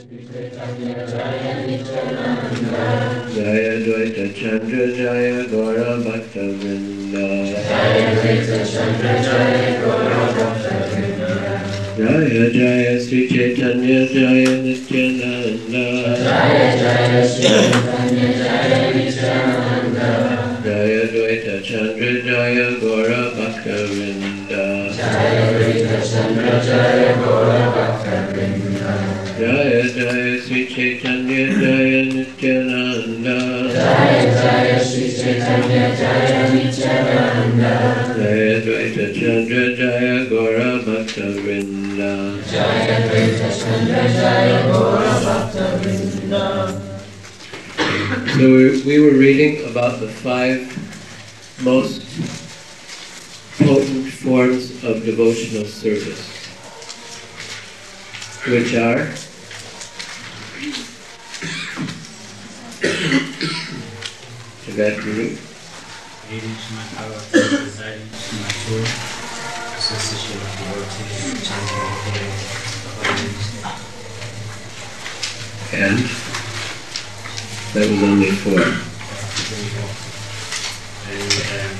Jaya Dvaita Chandra Jaya Gaura Bhakta Vrinda. Jaya Dvaita Chandra Jaya Gaura Bhakta Vrinda. Jaya Jaya Sri Chaitanya Jaya Nityananda. Jaya Jaya Sri Chaitanya Jaya Nityananda. Jaya Dvaita Chandra Jaya Gaura Bhakta Vrinda. Jaya Dvaita Chandra Jaya Gaura Bhakta Vrinda. Jaya Jaya Sri Chaitanya Jaya Nityananda. Jaya Jaya Sri Chaitanya Jaya Nityananda. Jaya Dvaita Chandra Jaya Gaura Bhakta Vrinda. Jaya Dvaita Chandra Jaya Gaura Bhakta Vrinda. So we were reading about the 5 most potent forms of devotional service, which are Guru, reading Srimad Bhagavatam, reciting Srimad Torah, association with devotees, chanting the and that was only 4. And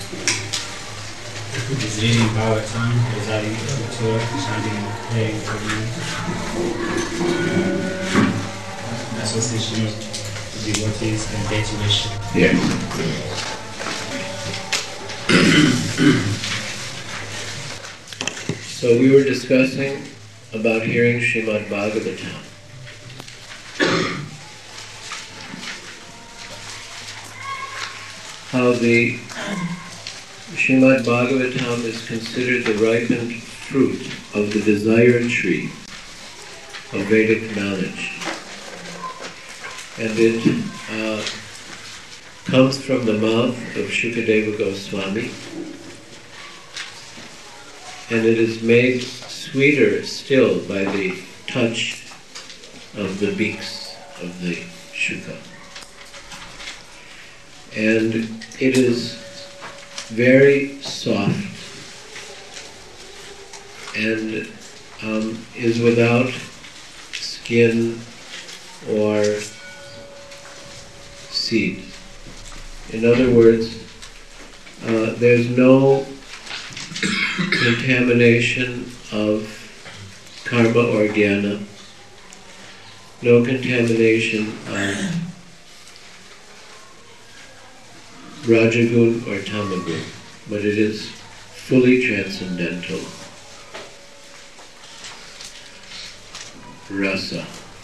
he's reading Bhagavatam, reciting the Torah, chanting and praying for the association with devotees and deity worship. Yes. So we were discussing about hearing Srimad Bhagavatam. How the Srimad Bhagavatam is considered the ripened fruit of the desire tree of Vedic knowledge. And it comes from the mouth of Shukadeva Goswami, and it is made sweeter still by the touch of the beaks of the Shuka. And it is very soft and is without skin or seed. In other words, there's no contamination of karma or jnana, no contamination of rajagun or tamagun, but it is fully transcendental rasa.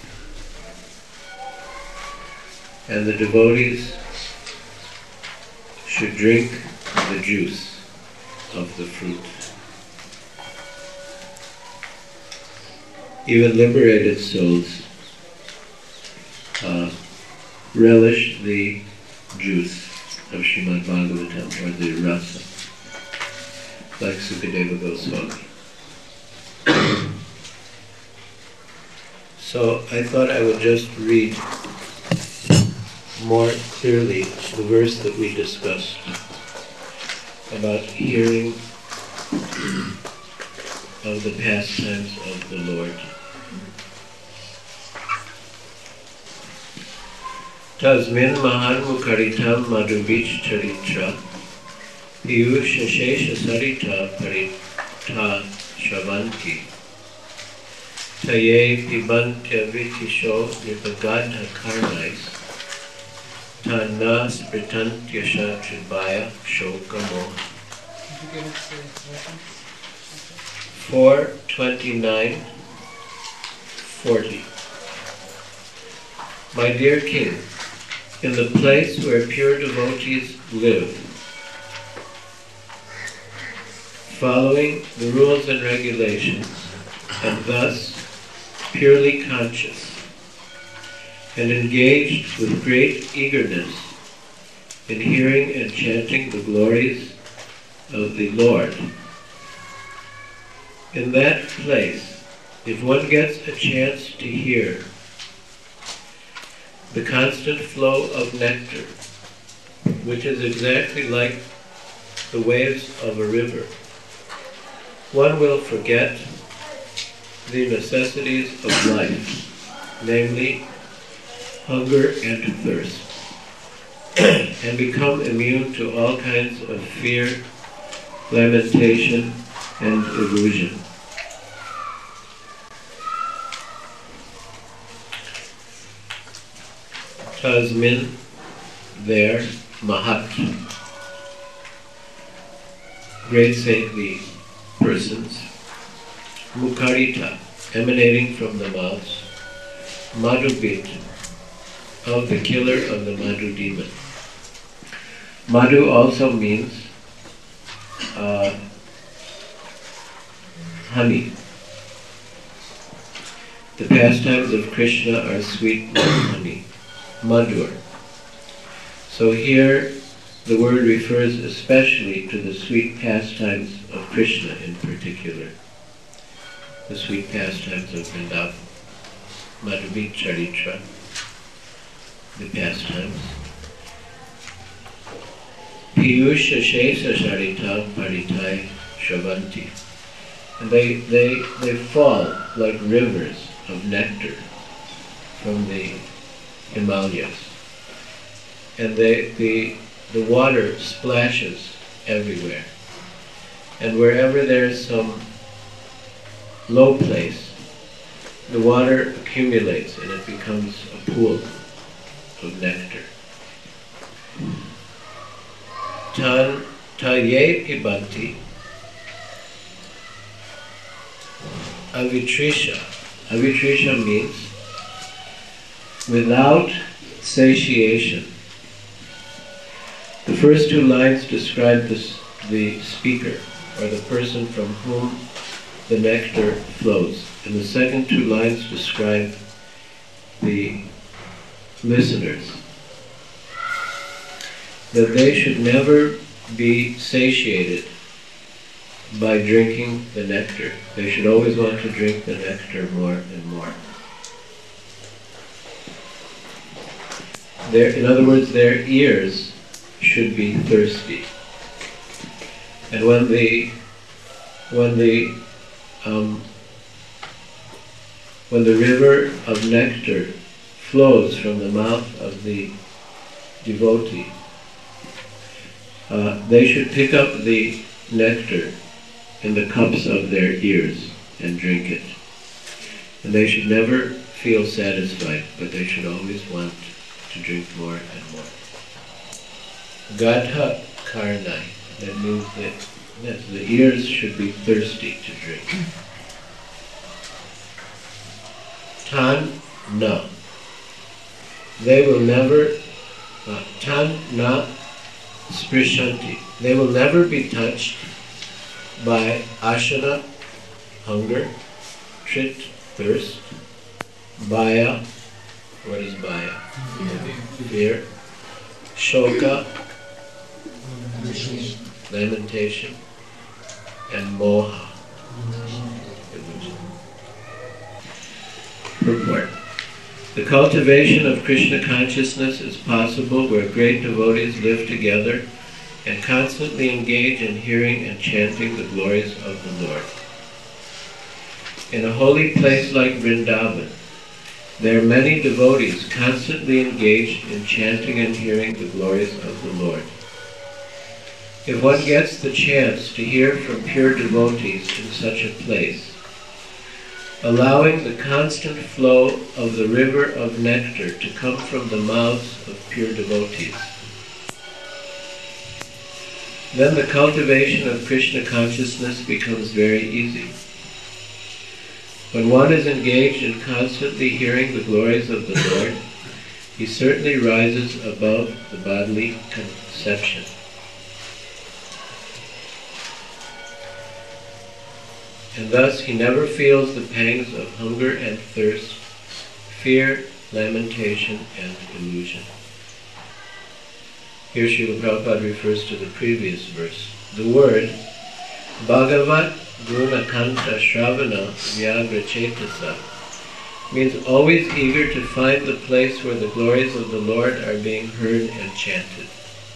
And the devotees should drink the juice of the fruit. Even liberated souls relish the juice of Srimad Bhagavatam, or the rasa, like Sukadeva Goswami. So I thought I would just read more clearly the verse that we discussed about hearing of the pastimes of the Lord. Tasmin mahan mukaritam madhubich charitra piyusha shesha sarita parita shavanti taye pibantya vitisho nipagadha karnais Tanna Spritantyasha Tribhaya Shokamo. 4:29-40. My dear King, in the place where pure devotees live, following the rules and regulations, and thus purely conscious, and engaged with great eagerness in hearing and chanting the glories of the Lord. In that place, if one gets a chance to hear the constant flow of nectar, which is exactly like the waves of a river, one will forget the necessities of life namely hunger and thirst, and become immune to all kinds of fear, lamentation, and illusion. Tasmin, there, Mahat, great saintly persons, Mukharita, emanating from the mouths, Madhubit, of the killer of the Madhu demon. Madhu also means honey. The pastimes of Krishna are sweet like honey, Madhur. So here the word refers especially to the sweet pastimes of Krishna in particular, the sweet pastimes of Vrindavan, Madhubit Charitra, the pastimes. Piyusha Shesa Charita Paritai Shavanti. And they fall like rivers of nectar from the Himalayas. And the water splashes everywhere. And wherever there's some low place, the water accumulates and it becomes a pool of nectar. Taye pibanti avitrisha. Avitrisha means without satiation. The first two lines describe the speaker, or the person from whom the nectar flows. And the second two lines describe the listeners. That they should never be satiated by drinking the nectar. They should always want to drink the nectar more and more. In other words, their ears should be thirsty. And when the river of nectar flows from the mouth of the devotee, they should pick up the nectar in the cups of their ears and drink it. And they should never feel satisfied, but they should always want to drink more and more. Gadha karnai, that means that the ears should be thirsty to drink. Tan na, they will never, tan na sprishanti, they will never be touched by ashana, hunger, trit, thirst, bhaya, what is bhaya? Fear, shoka, lamentation, and moha, illusion. Purport. The cultivation of Krishna consciousness is possible where great devotees live together and constantly engage in hearing and chanting the glories of the Lord. In a holy place like Vrindavan, there are many devotees constantly engaged in chanting and hearing the glories of the Lord. If one gets the chance to hear from pure devotees in such a place, allowing the constant flow of the river of nectar to come from the mouths of pure devotees, then the cultivation of Krishna consciousness becomes very easy. When one is engaged in constantly hearing the glories of the Lord, he certainly rises above the bodily conception. And thus he never feels the pangs of hunger and thirst, fear, lamentation, and illusion. Here Srila Prabhupada refers to the previous verse. The word Bhagavat Gunakanta Shravana Vyagra Chetasa means always eager to find the place where the glories of the Lord are being heard and chanted.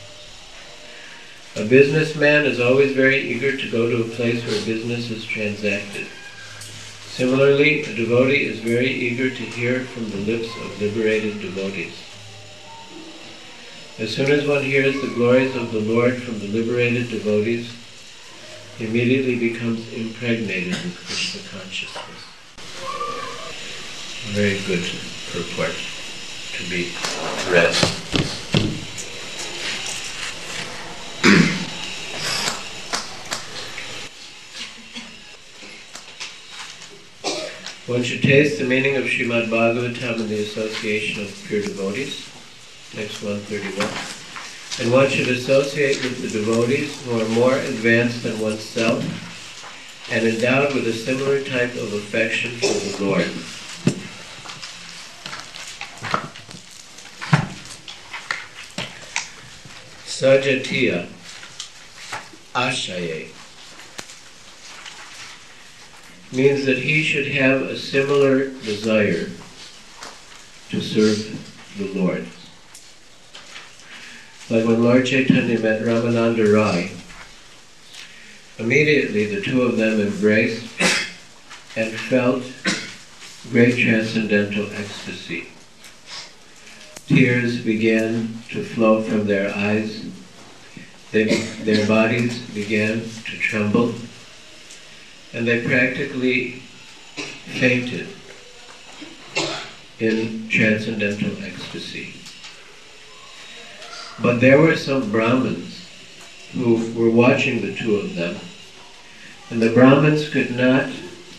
A businessman is always very eager to go to a place where business is transacted. Similarly, a devotee is very eager to hear from the lips of liberated devotees. As soon as one hears the glories of the Lord from the liberated devotees, he immediately becomes impregnated with Krishna consciousness. A very good purport to be read. One should taste the meaning of Srimad Bhagavatam in the association of pure devotees. Text 131. And one should associate with the devotees who are more advanced than oneself and endowed with a similar type of affection for the Lord. Sajatiya Ashaye means that he should have a similar desire to serve the Lord. Like when Lord Chaitanya met Ramananda Rai, immediately the two of them embraced and felt great transcendental ecstasy. Tears began to flow from their eyes. Their bodies began to tremble, and they practically fainted in transcendental ecstasy. But there were some Brahmins who were watching the two of them, and the Brahmins could not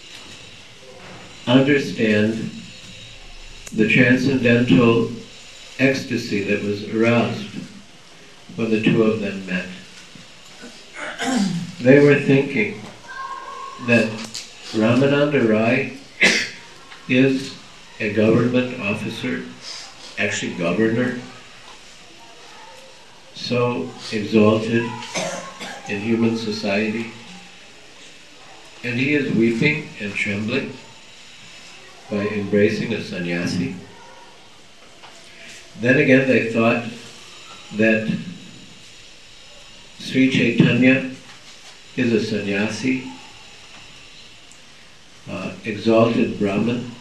understand the transcendental ecstasy that was aroused when the two of them met. They were thinking that Ramananda Rai is a government officer, actually governor, so exalted in human society, and he is weeping and trembling by embracing a sannyasi. Then again they thought that Sri Chaitanya is a sannyasi, exalted Brahmin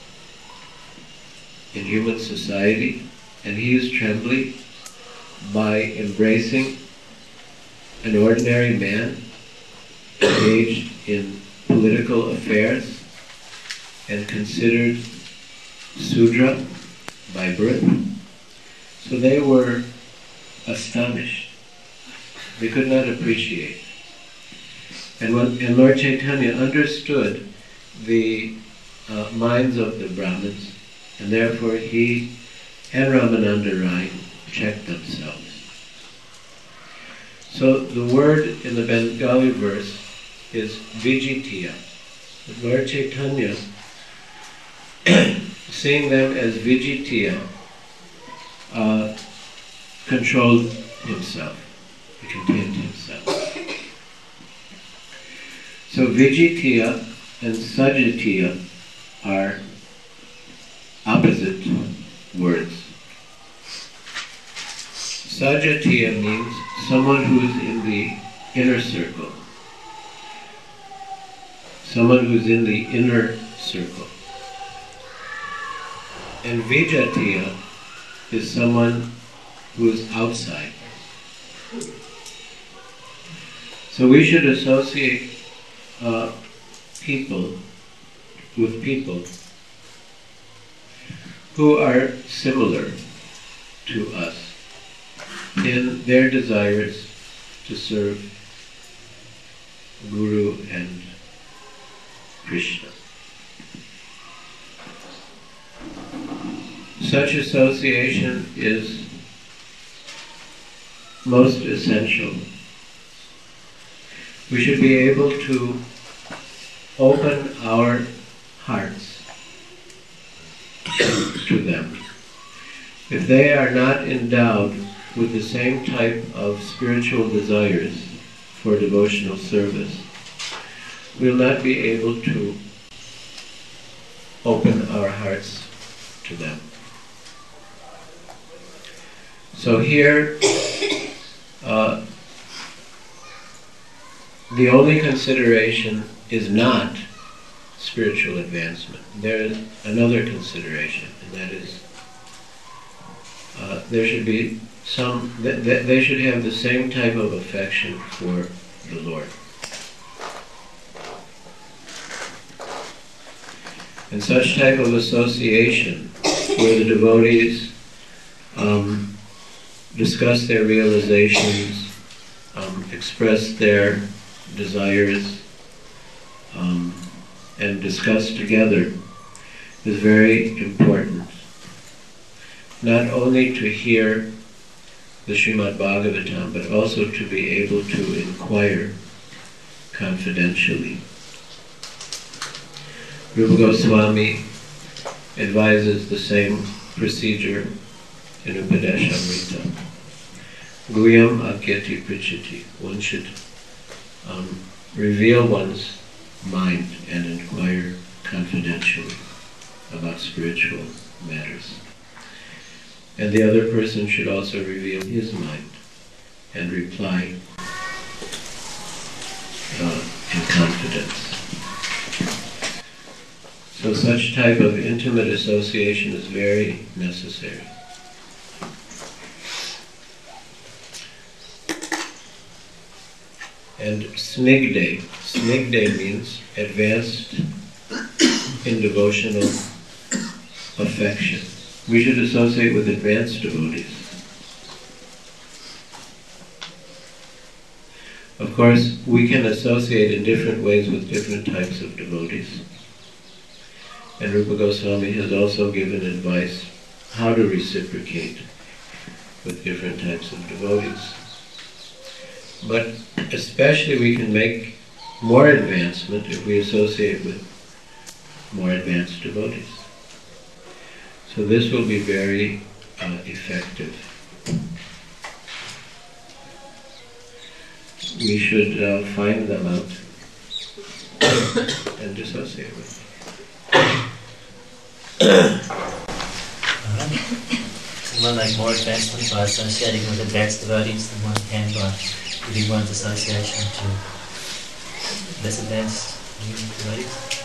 in human society, and he is trembling by embracing an ordinary man engaged in political affairs and considered Sudra by birth. So they were astonished. They could not appreciate. And Lord Chaitanya understood the minds of the Brahmins, and therefore he and Ramananda Rai checked themselves. So the word in the Bengali verse is Vijitiya. Lord Chaitanya, seeing them as Vijitiya, controlled himself. He contained himself. So Vijitiya and Sajatiya are opposite words. Sajatiya means someone who is in the inner circle. Someone who's in the inner circle. And Vijatiya is someone who is outside. So we should associate people with people who are similar to us in their desires to serve Guru and Krishna. Such association is most essential. We should be able to open our hearts to them. If they are not endowed with the same type of spiritual desires for devotional service, we will not be able to open our hearts to them. So here, the only consideration is not spiritual advancement. There is another consideration, and that is there should be they should have the same type of affection for the Lord. And such type of association where the devotees discuss their realizations, express their desires, and discuss together is very important. Not only to hear the Srimad Bhagavatam, but also to be able to inquire confidentially. Rupa Goswami advises the same procedure in Upadeshamrita. Guyam Akyati Prichati. One should reveal one's mind and inquire confidentially about spiritual matters. And the other person should also reveal his mind and reply in confidence. So such type of intimate association is very necessary. And snigde means advanced in devotional affection. We should associate with advanced devotees. Of course, we can associate in different ways with different types of devotees. And Rupa Goswami has also given advice how to reciprocate with different types of devotees. But especially we can make more advancement if we associate with more advanced devotees. So this will be very effective. We should find them out and dissociate with them. Someone like more advancement by associating with advanced devotees than one can by giving one's association to less advanced devotees.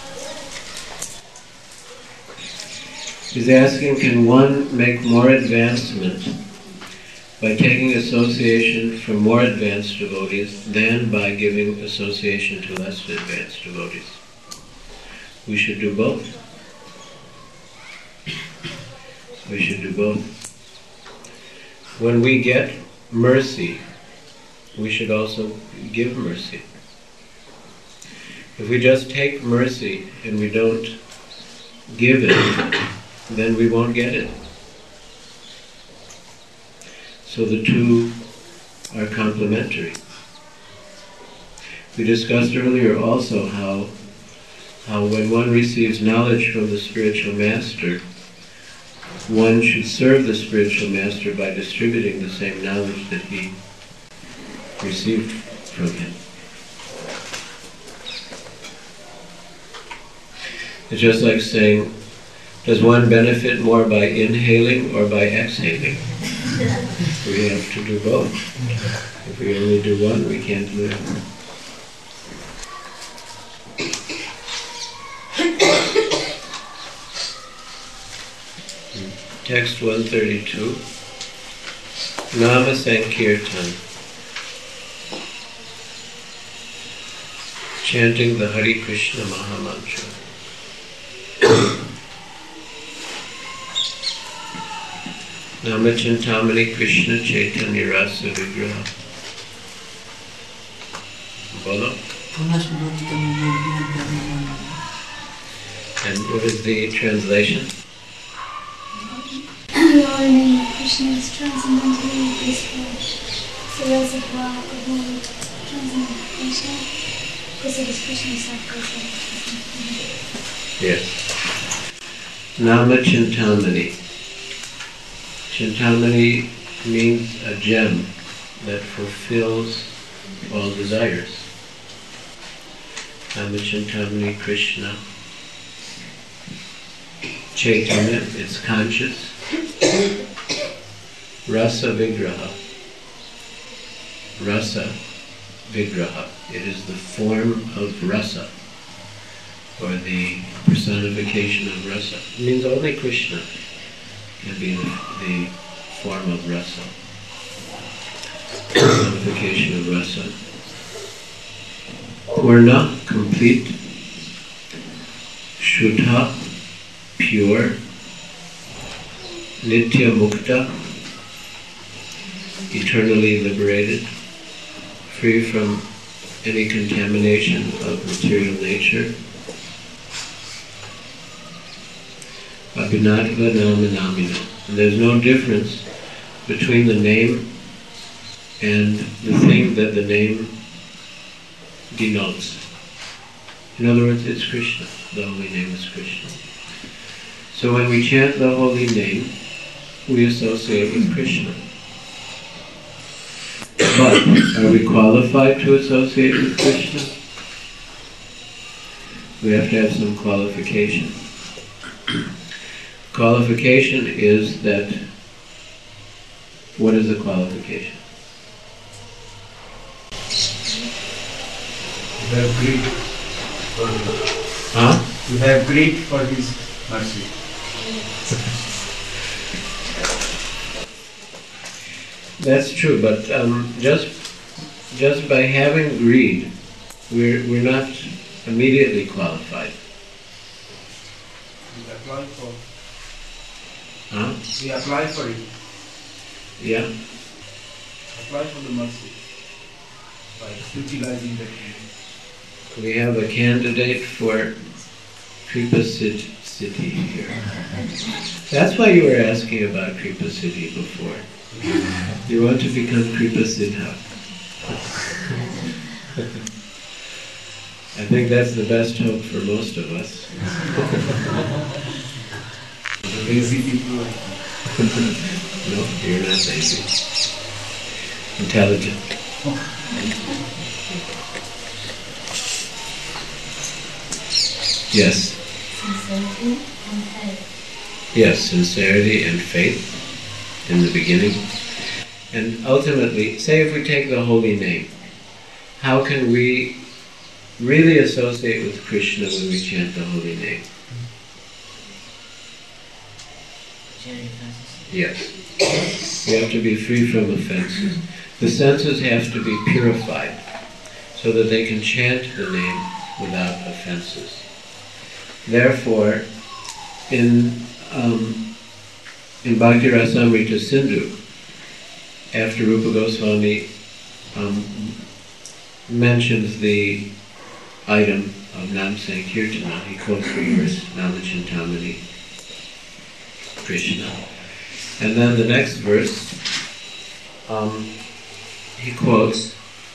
He's asking, can one make more advancement by taking association from more advanced devotees than by giving association to less advanced devotees? We should do both. We should do both. When we get mercy, we should also give mercy. If we just take mercy and we don't give it, then we won't get it. So the two are complementary. We discussed earlier also how when one receives knowledge from the spiritual master, one should serve the spiritual master by distributing the same knowledge that he received from him. It's just like saying, does one benefit more by inhaling or by exhaling? We have to do both. If we only do one, we can't live. Text 132. Nama Sankirtan. Chanting the Hare Krishna Mahamantra. Nama Chintamani Krishna Chaitanya Rasa Vigraha. Bolo. And what is the translation? Lord, name of Krishna is transcendently peaceful. The reservoir of all transcendental Krishna, because it is Krishna self-present. Yes. Nama Chintamani. Chintamani means a gem that fulfills all desires. Nama Chintamani Krishna. Chaitanya, it's conscious. Rasa Vigraha. Rasa Vigraha. It is the form of rasa. or the personification of rasa. It means only Krishna can be the form of rasa. Personification of rasa. Purna, complete. Shuddha, pure. Nitya mukta, eternally liberated, free from any contamination of material nature. Abhinatva nama namina. And there's no difference between the name and the thing that the name denotes. In other words, it's Krishna. The holy name is Krishna. So when we chant the holy name, we associate with Krishna. But are we qualified to associate with Krishna? We have to have some qualification. Qualification is that, what is the qualification? You have greed for His. Huh? You have greed for His mercy. That's true, but just by having greed, we're not immediately qualified. We apply for. Huh? We apply for it. Yeah. Apply for the mercy by utilizing that. We have a candidate for Kripa Siddhi here. That's why you were asking about Kripa Siddhi before. You want to become Kripa Siddha. I think that's the best hope for most of us. Lazy people. No, you're not lazy. Intelligent. Yes. Sincerity and faith. Yes, sincerity and faith in the beginning. And ultimately, say if we take the holy name, how can we really associate with Krishna when we chant the holy name? Yes. We have to be free from offenses. The senses have to be purified so that they can chant the name without offenses. Therefore, in Bhakti Rasamrita Sindhu, after Rupa Goswami mentions the item of Nam Sankirtana, he quotes the verse Namachintamani Krishna. And then the next verse, he quotes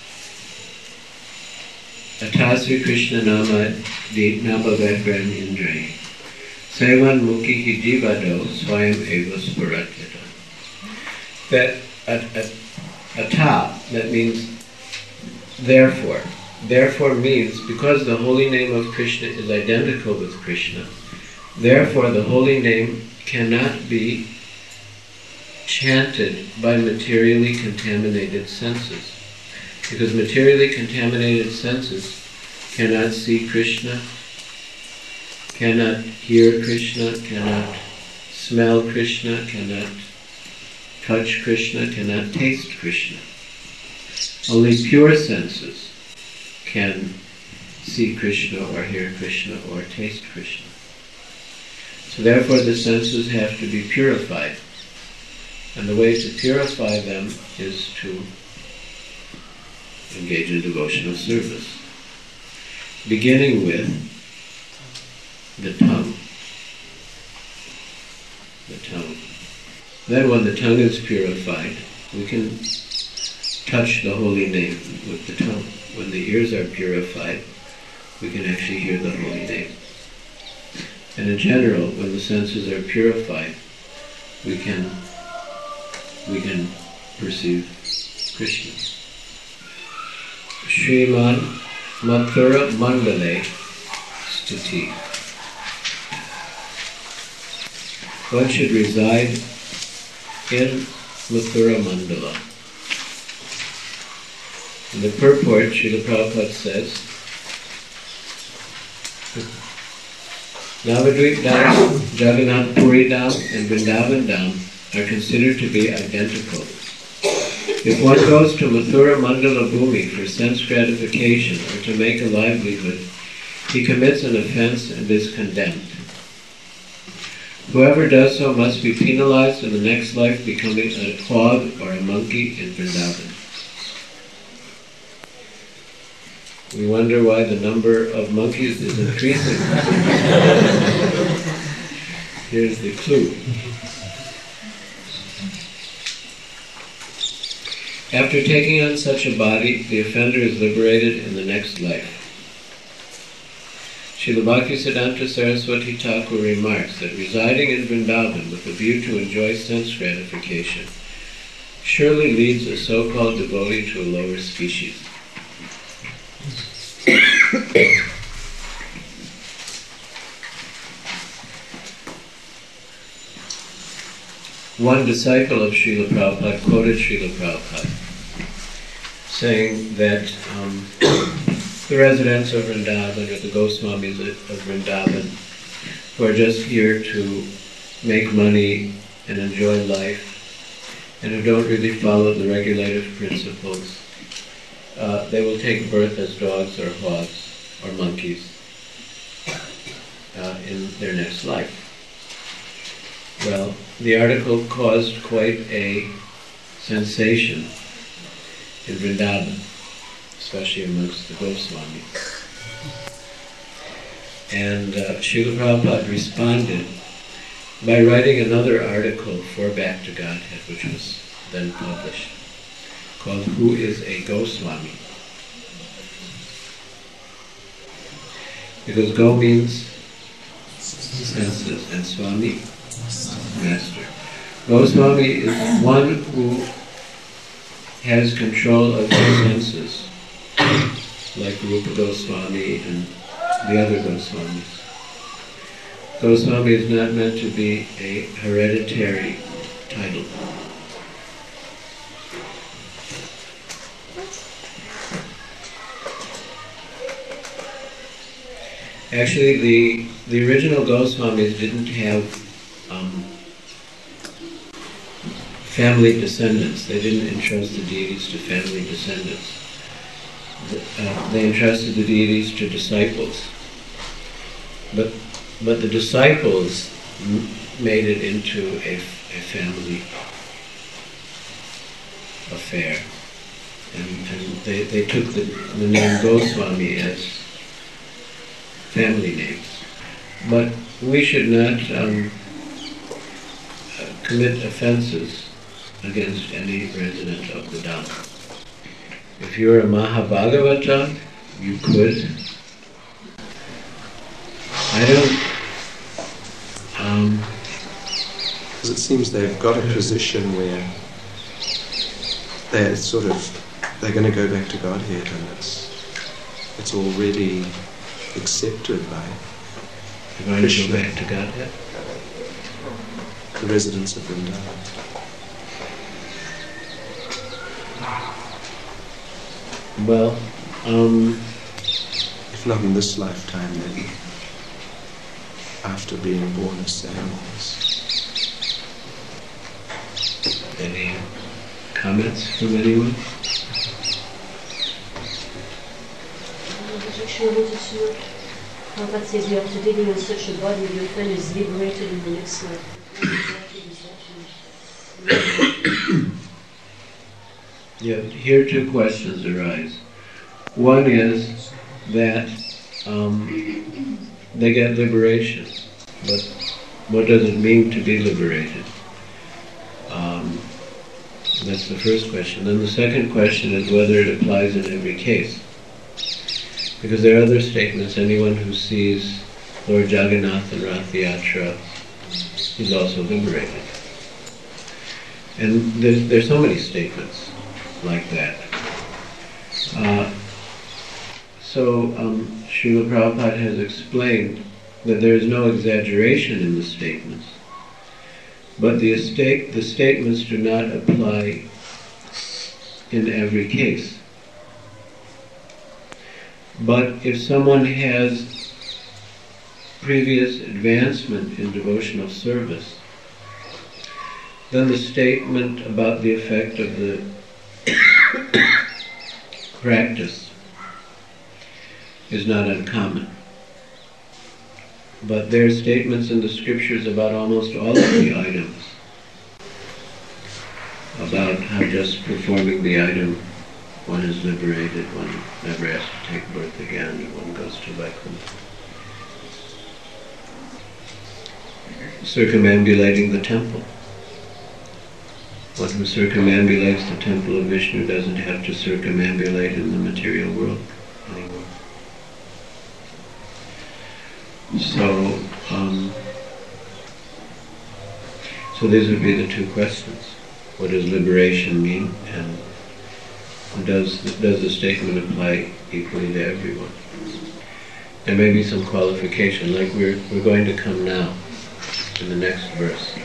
Atasri Krishna Nama Nabhavekran Indre Sevan Mukhi Jivado Swayam Eva Spuratyata. That Ata, that means therefore. Therefore means because the holy name of Krishna is identical with Krishna, therefore the holy name cannot be chanted by materially contaminated senses. Because materially contaminated senses cannot see Krishna, cannot hear Krishna, cannot smell Krishna, cannot touch Krishna, cannot taste Krishna. Only pure senses can see Krishna or hear Krishna or taste Krishna. So therefore the senses have to be purified. And the way to purify them is to engage in devotional service, beginning with the tongue. The tongue. Then when the tongue is purified, we can touch the holy name with the tongue. When the ears are purified, we can actually hear the holy name. And in general, when the senses are purified, we can perceive Krishna. Sriman Mathura Mandale Stuti. One should reside in Mathura Mandala. In the purport, Srila Prabhupada says, Navadvip Dham, Jagannath Puri Dham, and Vrindavan Dham are considered to be identical. If one goes to Mathura Mandala Bhumi for sense gratification or to make a livelihood, he commits an offense and is condemned. Whoever does so must be penalized in the next life, becoming a hog or a monkey in Vrindavan. We wonder why the number of monkeys is increasing. Here's the clue. After taking on such a body, the offender is liberated in the next life. Srila Bhaktisiddhanta Saraswati Thakur remarks that residing in Vrindavan with a view to enjoy sense gratification surely leads a so-called devotee to a lower species. One disciple of Srila Prabhupada quoted Srila Prabhupada saying that the residents of Vrindavan, or the Goswamis of Vrindavan, who are just here to make money and enjoy life, and who don't really follow the regulative principles, they will take birth as dogs or hogs or monkeys in their next life. Well, the article caused quite a sensation in Vrindavan, especially amongst the Goswamis. And Srila Prabhupada responded by writing another article for Back to Godhead, which was then published, called Who is a Goswami? Because Go means senses and Swami, master. Goswami is one who has control of his senses, like Rupa Goswami and the other Goswamis. Goswami is not meant to be a hereditary title. Actually, the original Goswamis didn't have family descendants. They didn't entrust the deities to family descendants. They entrusted the deities to disciples. But the disciples made it into a family affair. And they took the name Goswami as family names. But we should not commit offenses against any resident of the Dham. If you're a Mahabhagavata, you could. I don't... Because it seems they've got a position where they're going to go back to Godhead, and it's already accepted by You're going to go back to Godhead? the residents of Vrindavan. Well, If not in this lifetime, then after being born as animals. any comments from anyone? Prabhupada says you have to dig in such a body, your friend is liberated in the next life. Yeah, here two questions arise. One is that they get liberation, but what does it mean to be liberated? That's the first question. Then the second question is whether it applies in every case. Because there are other statements, anyone who sees Lord Jagannath and Rath Yatra is also liberated. And there's so many statements like that. So Srila Prabhupada has explained that there is no exaggeration in the statements, but the statements do not apply in every case. But if someone has previous advancement in devotional service, then the statement about the effect of the practice is not uncommon. But there are statements in the scriptures about almost all of the items, about how just performing the item one is liberated, one never has to take birth again, and one goes to Vaikuntha. Circumambulating the temple. One who circumambulates the temple of Vishnu doesn't have to circumambulate in the material world anymore. So these would be the two questions. What does liberation mean, and does the statement apply equally to everyone? There may be some qualification, like we're going to come now in the next verse.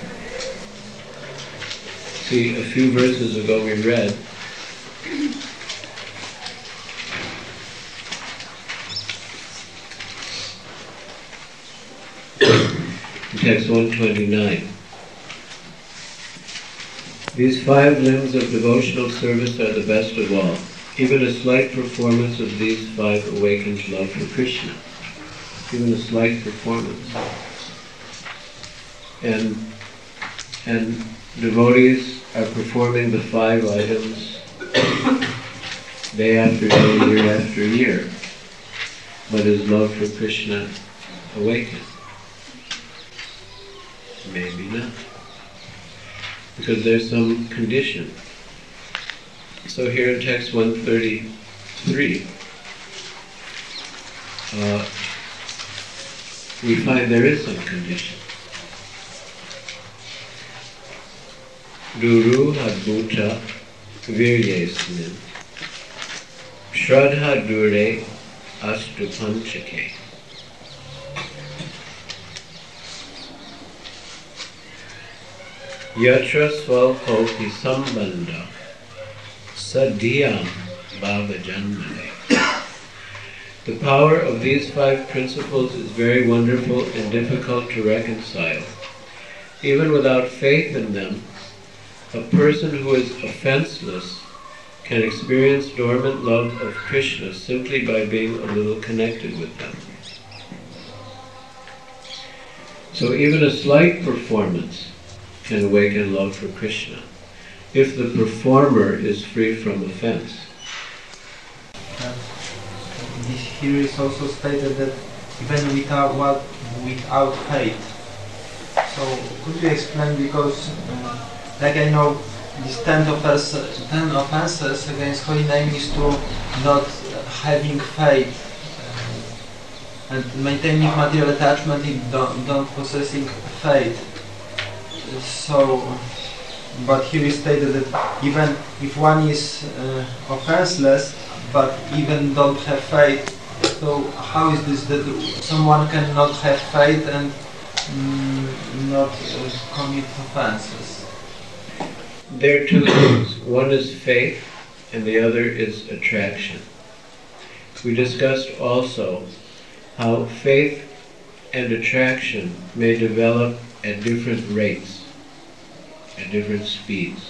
See, a few verses ago we read in text 129. These 5 limbs of devotional service are the best of all. Even a slight performance of these 5 awakens love for Krishna. Even a slight performance. And devotees are performing the 5 items day after day, year after year. But is love for Krishna awakened? Maybe not. Because there's some condition. So here in text 133, we find there is some condition. Duru hadbhuta viryesmin shraddha dure astu panchake. Yatra swalpopi sambandha sadhyam bhava janmane. The power of these 5 principles is very wonderful and difficult to reconcile. Even without faith in them, a person who is offenseless can experience dormant love of Krishna simply by being a little connected with them. So even a slight performance can awaken love for Krishna, if the performer is free from offense. Here is also stated that even without faith. So could you explain, because like I know these 10 offenses against holy name is to not having faith and maintaining material attachment in don't possessing faith. So, but here is stated that even if one is offenseless, but even don't have faith, so how is this that someone cannot have faith and not commit offenses? There are 2 things. One is faith, and the other is attraction. We discussed also how faith and attraction may develop at different rates, at different speeds.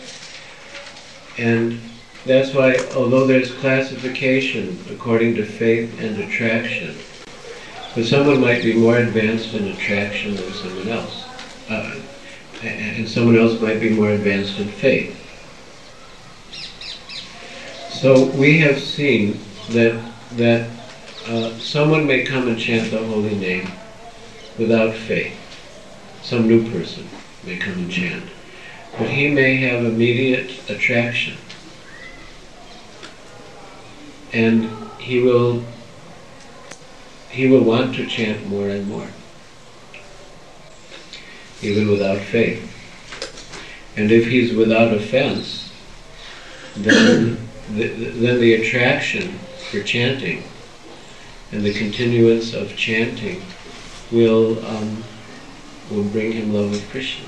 And that's why, although there's classification according to faith and attraction, but someone might be more advanced in attraction than someone else. And someone else might be more advanced in faith. So we have seen that someone may come and chant the holy name without faith. Some new person may come and chant, but he may have immediate attraction, and he will want to chant more and more, even without faith. And if he's without offense, then the attraction for chanting and the continuance of chanting will bring him love of Krishna.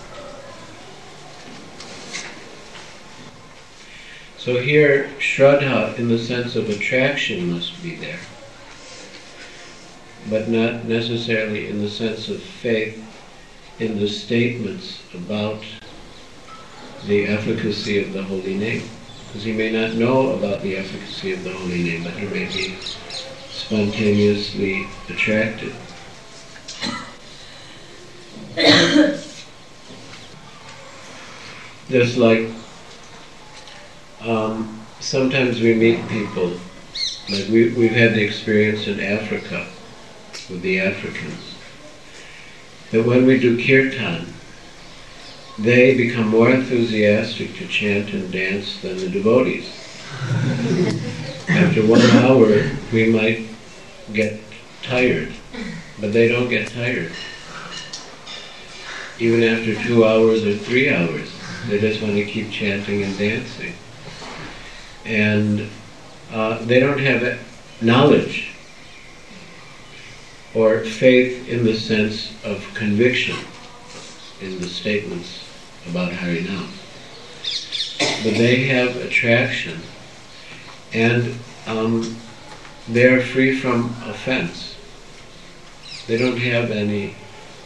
So here, Shraddha, in the sense of attraction, must be there. but not necessarily in the sense of faith in the statements about the efficacy of the holy name. Because he may not know about the efficacy of the holy name, but he may be spontaneously attracted. Just like sometimes we meet people, like we've had the experience in Africa with the Africans, that when we do kirtan, they become more enthusiastic to chant and dance than the devotees. After 1 hour, we might get tired, but they don't get tired. Even after 2 hours or 3 hours, they just want to keep chanting and dancing. And they don't have knowledge or faith in the sense of conviction in the statements about Harinam. But they have attraction, and they are free from offense. They don't have any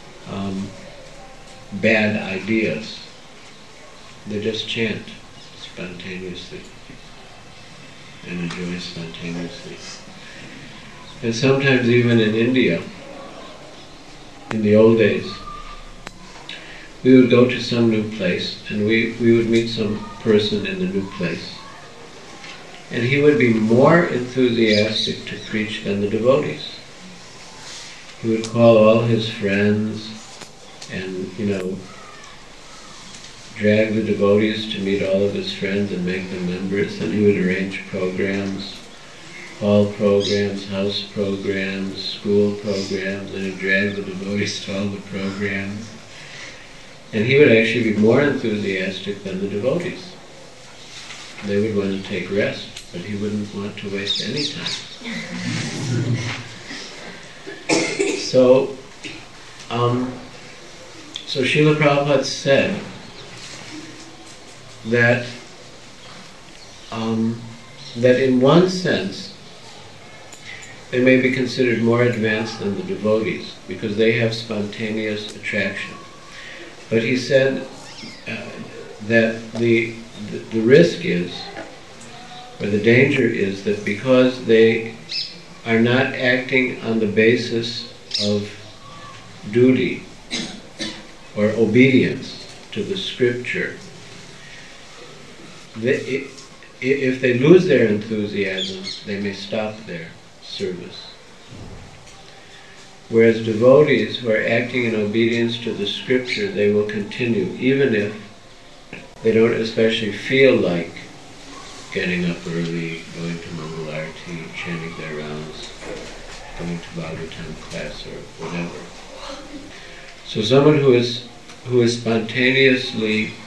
bad ideas. They just chant spontaneously and enjoy spontaneously. And sometimes even in India, in the old days, we would go to some new place and we would meet some person in the new place. And he would be more enthusiastic to preach than the devotees. He would call all his friends and, drag the devotees to meet all of his friends and make them members, and he would arrange programs, hall programs, house programs, school programs, and he'd drag the devotees to all the programs. And he would actually be more enthusiastic than the devotees. They would want to take rest, but he wouldn't want to waste any time. So Srila Prabhupada said that in one sense they may be considered more advanced than the devotees because they have spontaneous attraction. But he said that the risk is, or the danger is, that because they are not acting on the basis of duty or obedience to the scripture, if they lose their enthusiasm, they may stop their service. Whereas devotees who are acting in obedience to the scripture, they will continue, even if they don't especially feel like getting up early, going to Mangal Arati, chanting their rounds, going to Bhagavatam class or whatever. So someone who is spontaneously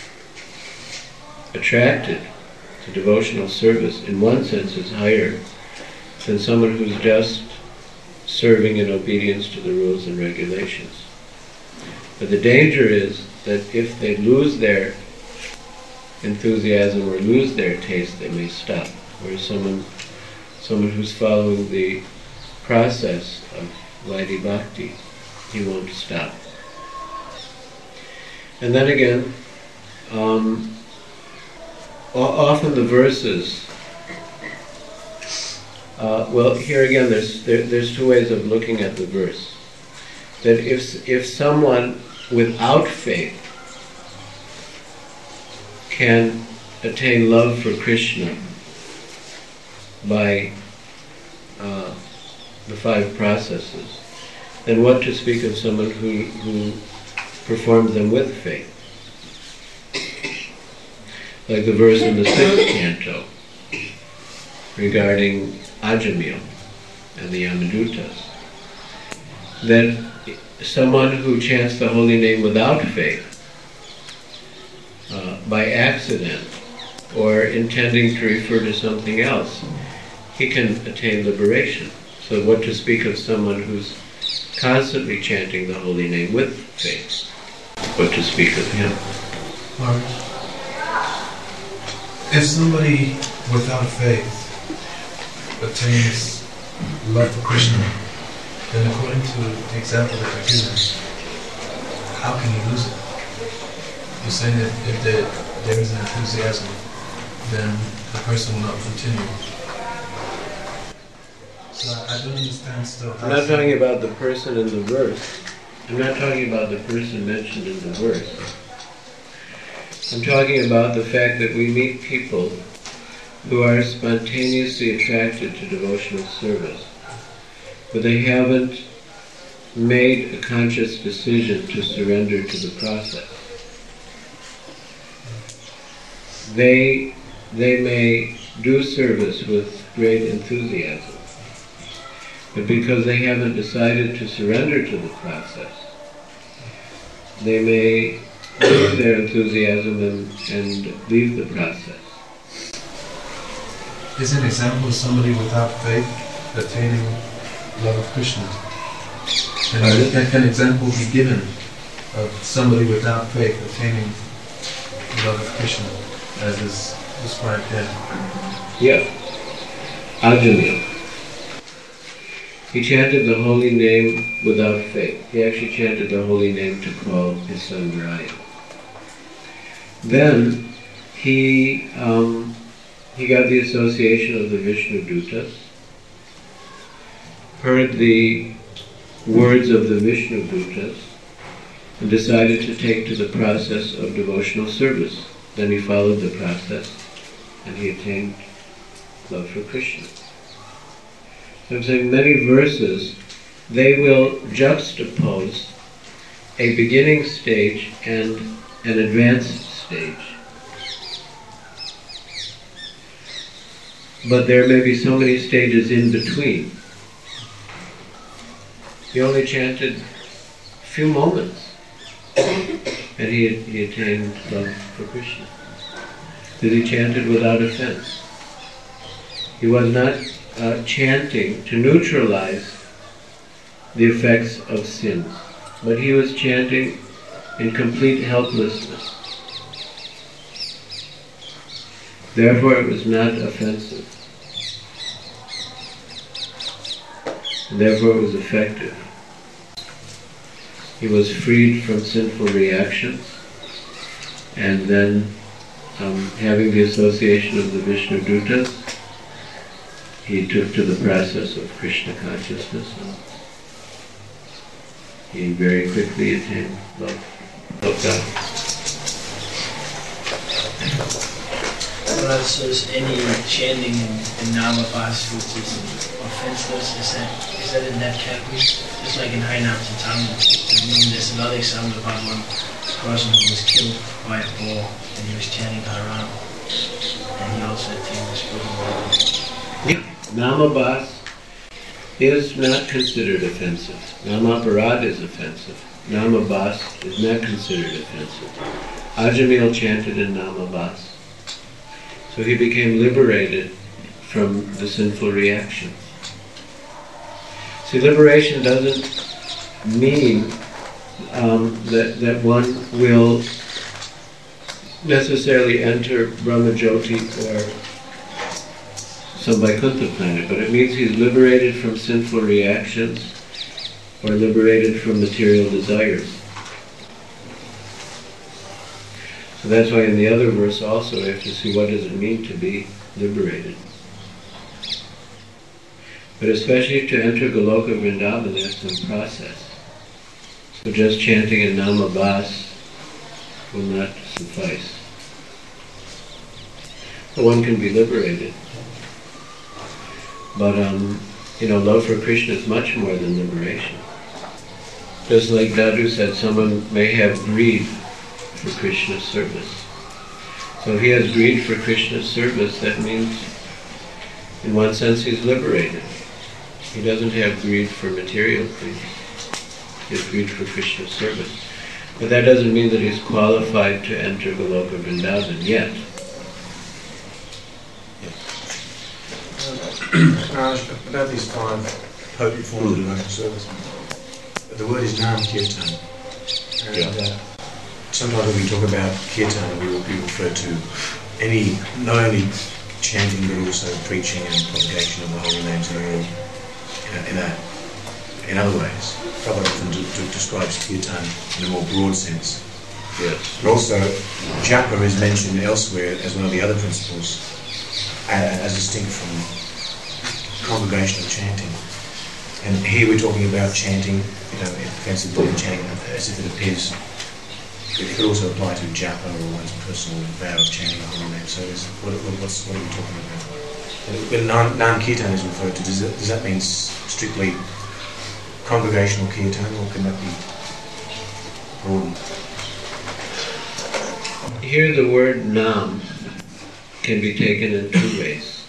attracted to devotional service, in one sense, is higher than someone who's just serving in obedience to the rules and regulations. But the danger is that if they lose their enthusiasm or lose their taste, they may stop. Whereas someone who's following the process of Vaidhi Bhakti, he won't stop. And then again, often the verses, here again there's two ways of looking at the verse. That if someone without faith can attain love for Krishna by the 5 processes, then what to speak of someone who performs them with faith? Like the verse in the 6th canto regarding Ajamil and the Yamadutas, that someone who chants the holy name without faith, by accident, or intending to refer to something else, he can attain liberation. So what to speak of someone who's constantly chanting the holy name with faith? What to speak of him? If somebody without faith attains love for Krishna, then according to the example that you're given, how can you lose it? You're saying that if there is an enthusiasm, then the person will not continue. So I don't understand still. I'm not talking about the person in the verse. I'm not talking about the person mentioned in the verse. I'm talking about the fact that we meet people who are spontaneously attracted to devotional service, but they haven't made a conscious decision to surrender to the process. They may do service with great enthusiasm, but because they haven't decided to surrender to the process, they may lose their enthusiasm and leave the process. Is an example of somebody without faith attaining love of Krishna? And can an example be given of somebody without faith attaining love of Krishna, as is described here? Yeah. Ajamil. He chanted the holy name without faith. He actually chanted the holy name to call his son Brian. Then he got the association of the Vishnu Dutas, heard the words of the Vishnu Dutas, and decided to take to the process of devotional service. Then he followed the process, and he attained love for Krishna. So I'm saying many verses, they will juxtapose a beginning stage and an advanced stage. But there may be so many stages in between. He only chanted a few moments, and he attained love for Krishna. That he chanted without offense. He was not chanting to neutralize the effects of sins, but he was chanting in complete helplessness. Therefore it was not offensive. And therefore it was effective. He was freed from sinful reactions, and then having the association of the Vishnu Dutas, he took to the process of Krishna consciousness, and he very quickly attained love of God. Well, so is any chanting in Namabhas which is offenseless, is that in that category? Just like in Hainam Chaitanya, there's another example about one person who was killed by a boar and he was chanting Haram, and he also attained the spiritual world. Yeah. Namabhas is not considered offensive. Namaparad is offensive. Namabhas is not considered offensive. Ajamil chanted in Namabhas. So he became liberated from the sinful reaction. See, liberation doesn't mean that one will necessarily enter Brahmajyoti or some Vaikuntha planet, but it means he's liberated from sinful reactions or liberated from material desires. So that's why in the other verse also we have to see what does it mean to be liberated. But especially to enter Goloka Vrindavan, there's some process. So just chanting in Namabhas will not suffice. But one can be liberated. But love for Krishna is much more than liberation. Just like Dadu said, someone may have greed for Krishna's service. So if he has greed for Krishna's service, that means, in one sense, he's liberated. He doesn't have greed for material things. He has greed for Krishna's service. But that doesn't mean that he's qualified to enter Goloka Vrindavan yet. About these 5 potent forms of devotional service, the word is Nam Kirtan. And sometimes when we talk about Kirtan, we will refer to not only chanting but also preaching and propagation of the holy names in in other ways. Prabhupada often describes kirtan in a more broad sense. Yes. But also, japa is mentioned elsewhere as one of the other principles, as distinct from congregational chanting. And here we're talking about chanting, offensively chanting as if it appears. It could also apply to japa or one's personal vow of chanting the holy name. So what are we talking about? When Nam Kirtan is referred to, does that mean strictly congregational kirtan, or can that be broadened? Here the word Nam can be taken in two ways.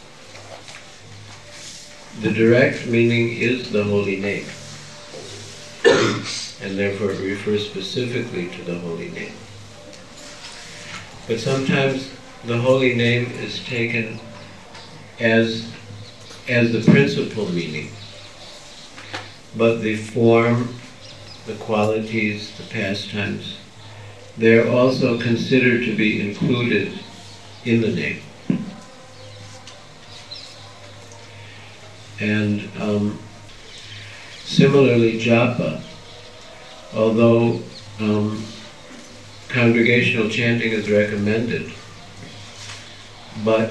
The direct meaning is the holy name, and therefore it refers specifically to the holy name. But sometimes the holy name is taken as the principal meaning, but the form, the qualities, the pastimes, they're also considered to be included in the name. And similarly, japa, although congregational chanting is recommended, but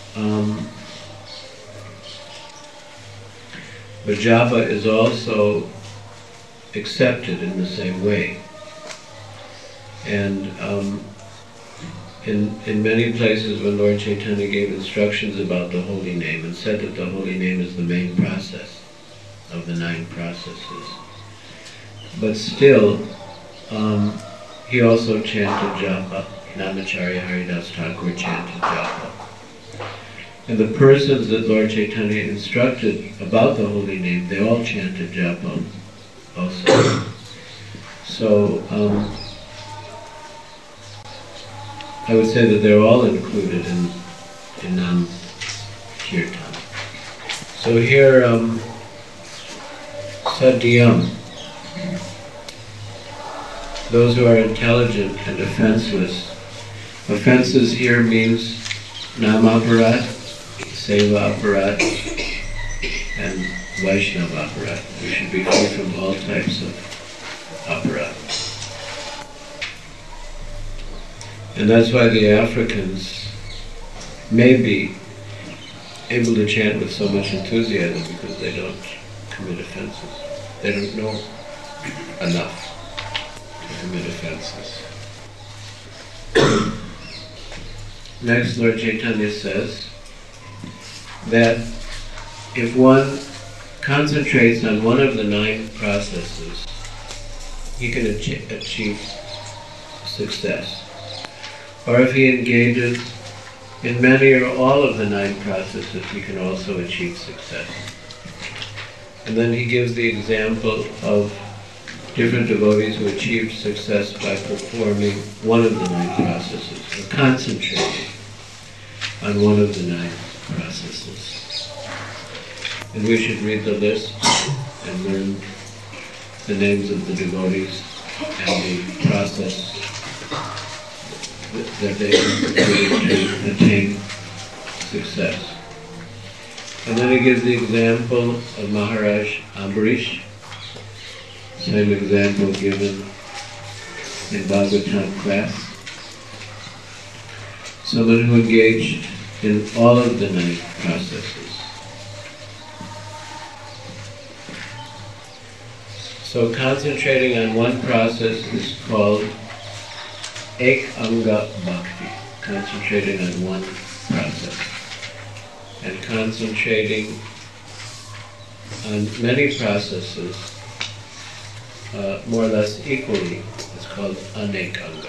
japa is also accepted in the same way. And in many places when Lord Chaitanya gave instructions about the holy name and said that the holy name is the main process of the 9 processes, but still he also chanted japa. Namacharya Haridas Thakur chanted japa. And the persons that Lord Chaitanya instructed about the holy name, they all chanted japa also. So I would say that they're all included in Nam Kirtan. So here, Satyam, those who are intelligent and offenseless. Offenses here means Namaparat, Seva Aparat, and Vaishnava Aparat. We should be free from all types of aparat. And that's why the Africans may be able to chant with so much enthusiasm, because they don't commit offenses. They don't know enough to commit offenses. Next, Lord Chaitanya says that if one concentrates on one of the 9 processes, he can achieve success. Or if he engages in many or all of the 9 processes, he can also achieve success. And then he gives the example of different devotees who achieved success by performing one of the 9 processes, or concentrating on one of the 9 processes. And we should read the list and learn the names of the devotees and the process that they to attain success. And then he gives the example of Maharaj Ambarish, same example given in Bhagavatam class. Someone who engaged in all of the 9 processes. So concentrating on one process is called Ek Anga Bhakti, concentrating on one process. And concentrating on many processes, more or less equally, is called Anek Anga.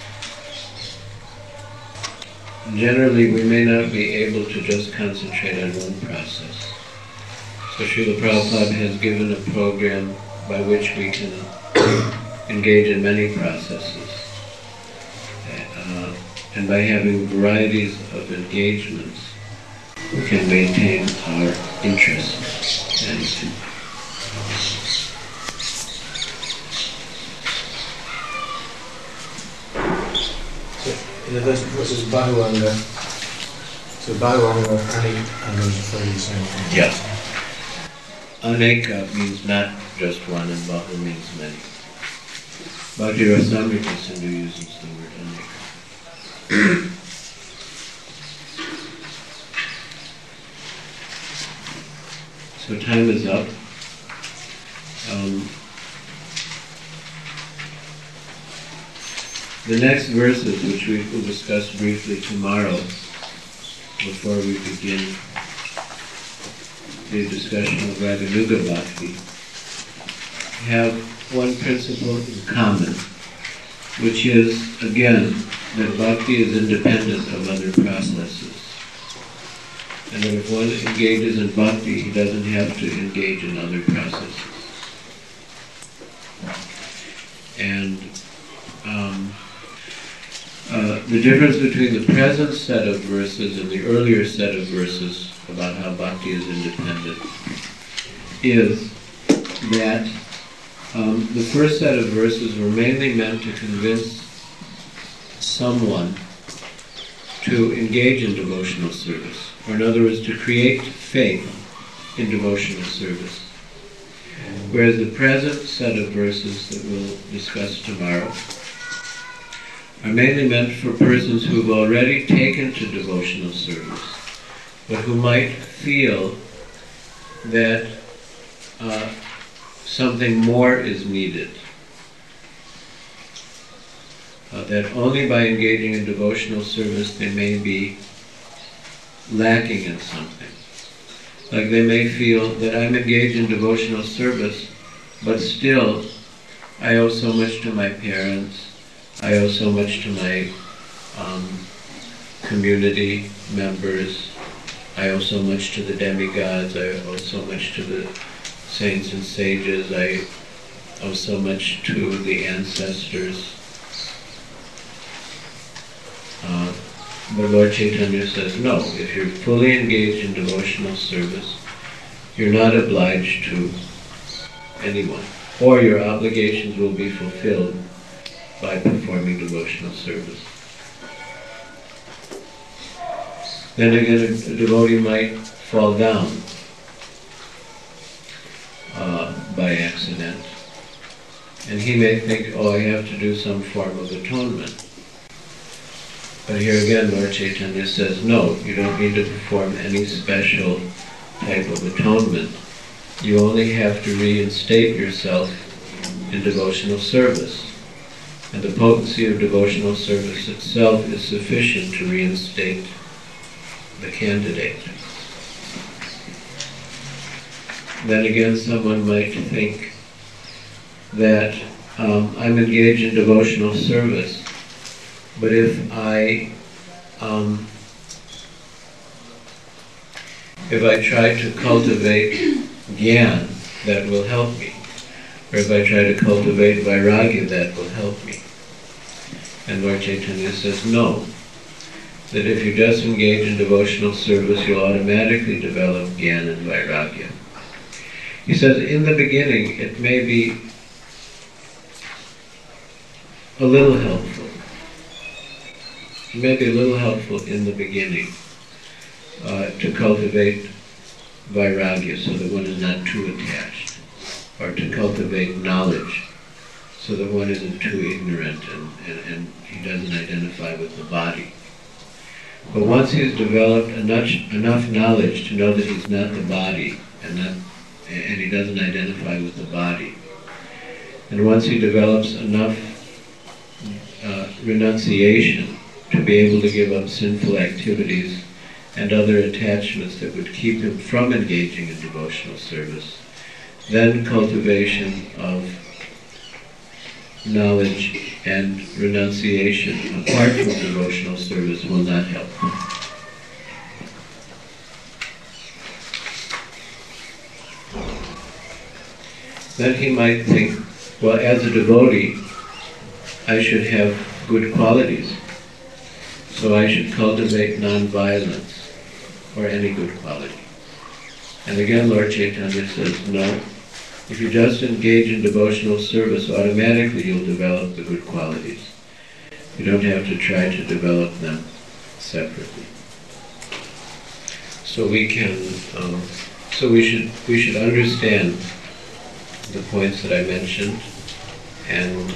Generally, we may not be able to just concentrate on one process. So Srila Prabhupada has given a program by which we can engage in many processes. And by having varieties of engagements, we can maintain our interest. And in the verse before it says Bahuanga, so Bahuanga, Ani Anga is referring to the same thing. yeah. Aneka means not just one, and Bahu means many. Bhakti Rasamrita Sindhu uses the word aneka. So time is up. The next verses, which we will discuss briefly tomorrow, before we begin the discussion of Raganuga Bhakti, have one principle in common, which is, again, that Bhakti is independent of other processes. And that if one engages in Bhakti, he doesn't have to engage in other processes. And the difference between the present set of verses and the earlier set of verses about how Bhakti is independent is that the first set of verses were mainly meant to convince someone to engage in devotional service, or in other words, to create faith in devotional service. Whereas the present set of verses that we'll discuss tomorrow are mainly meant for persons who've already taken to devotional service, but who might feel that something more is needed. That only by engaging in devotional service they may be lacking in something. Like they may feel that I'm engaged in devotional service, but still I owe so much to my parents, I owe so much to my community members, I owe so much to the demigods, I owe so much to the saints and sages, I owe so much to the ancestors. But Lord Chaitanya says, no, if you're fully engaged in devotional service, you're not obliged to anyone, or your obligations will be fulfilled by performing devotional service. Then again, a devotee might fall down by accident, and he may think, oh, I have to do some form of atonement. But here again, Lord Chaitanya says, no, you don't need to perform any special type of atonement. You only have to reinstate yourself in devotional service. And the potency of devotional service itself is sufficient to reinstate the candidate. Then again, someone might think that I'm engaged in devotional service, but if I try to cultivate jnana, that will help me. Or if I try to cultivate vairagya, that will help me. And Lord Chaitanya says, no. That if you just engage in devotional service, you'll automatically develop jnana and vairagya. He says, in the beginning, it may be a little helpful. It may be a little helpful in the beginning to cultivate vairagya so that one is not too attached, or to cultivate knowledge so that one isn't too ignorant and he doesn't identify with the body. But once he's developed enough knowledge to know that he's not the body and he doesn't identify with the body, and once he develops enough renunciation to be able to give up sinful activities and other attachments that would keep him from engaging in devotional service, then cultivation of knowledge and renunciation apart from devotional service will not help. Then he might think, well, as a devotee, I should have good qualities. So I should cultivate non-violence, or any good quality. And again, Lord Chaitanya says, no. If you just engage in devotional service, automatically you'll develop the good qualities. You don't have to try to develop them separately. So we can So we should understand the points that I mentioned and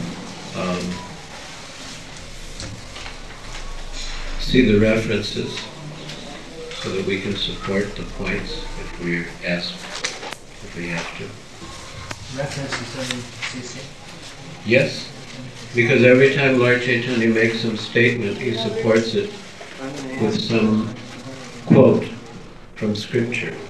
see the references so that we can support the points if we're asked, if we have to. References on CC? Yes, because every time Lord Chaitanya makes some statement, he supports it with some quote from scripture.